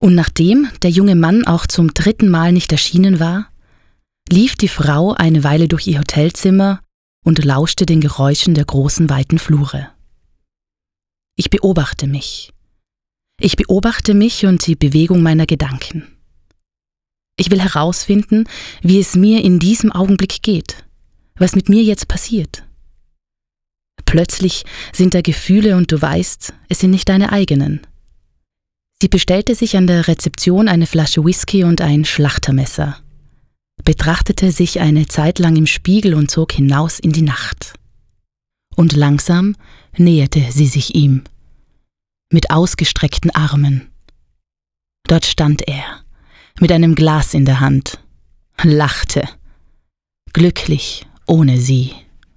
Und nachdem der junge Mann auch zum 3. Mal nicht erschienen war, lief die Frau eine Weile durch ihr Hotelzimmer und lauschte den Geräuschen der großen, weiten Flure. Ich beobachte mich. Ich beobachte mich und die Bewegung meiner Gedanken. Ich will herausfinden, wie es mir in diesem Augenblick geht, was mit mir jetzt passiert. Plötzlich sind da Gefühle und du weißt, es sind nicht deine eigenen. Sie bestellte sich an der Rezeption eine Flasche Whisky und ein Schlachtermesser, betrachtete sich eine Zeit lang im Spiegel und zog hinaus in die Nacht. Und langsam näherte sie sich ihm, mit ausgestreckten Armen. Dort stand er, mit einem Glas in der Hand, lachte, glücklich ohne sie.